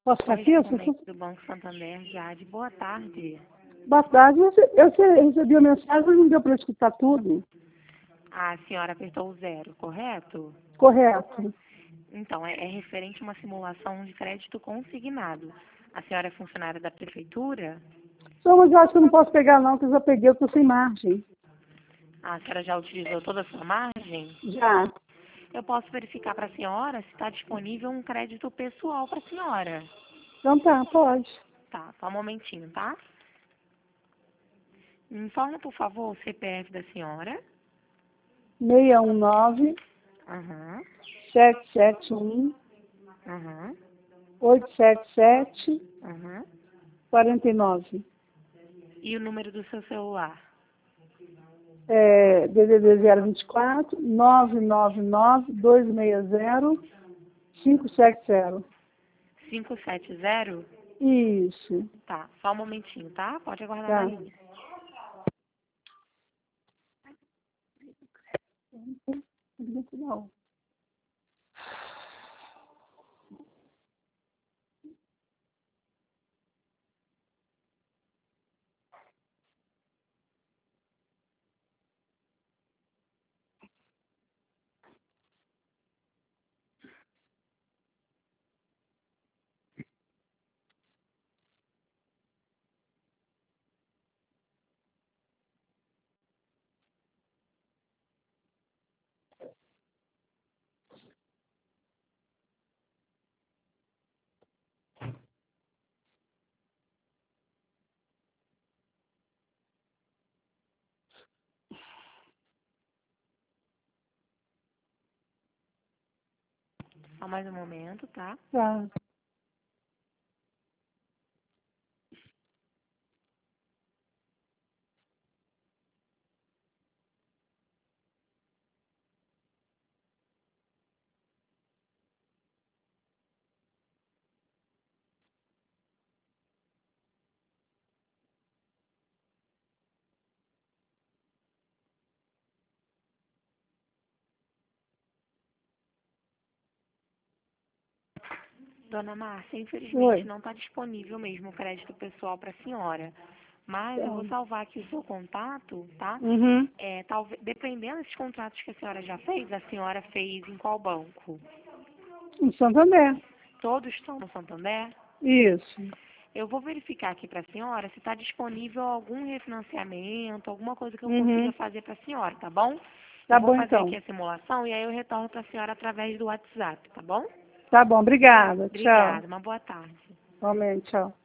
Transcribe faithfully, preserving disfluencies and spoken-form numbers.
Posso ficar aqui? Eu sou... Do Banco Santander, Jade. Boa tarde. Boa tarde. Eu, rece- eu rece- recebi a mensagem, mas não deu para escutar tudo. A senhora apertou o zero, correto? Correto. Então, é, é referente a uma simulação de crédito consignado. A senhora é funcionária da prefeitura? Só, mas eu acho que eu não posso pegar não, que eu já peguei, eu estou sem margem. A senhora já utilizou toda a sua margem? Já. Eu posso verificar para a senhora se está disponível um crédito pessoal para a senhora. Então tá, pode. Tá, só um momentinho, tá? Me informa, por favor, o C P F da senhora. seis um nove, Aham, sete sete um, aham, oito sete sete, aham. quatro nove. E o número do seu celular? É, D D D zero vinte e quatro, nove nove nove, dois seis zero, cinco sete zero. cinco sete zero? Isso. Tá, só um momentinho, tá? Pode aguardar na Tá. linha. Não. Só mais um momento, tá? Tá. Dona Márcia, infelizmente Oi. não está disponível mesmo o crédito pessoal para a senhora. Mas Tá. eu vou salvar aqui o seu contato, tá? Uhum. É, talvez, dependendo dos contratos que a senhora já fez, a senhora fez em qual banco? Em Santander. Todos estão no Santander? Isso. Eu vou verificar aqui para a senhora se está disponível algum refinanciamento, alguma coisa que eu consiga Uhum. fazer para a senhora, tá bom? Eu Tá vou bom fazer aqui então. a simulação e aí eu retorno para a senhora através do WhatsApp, tá bom? Tá bom, obrigada. Tchau. Obrigada, uma boa tarde. Realmente, tchau.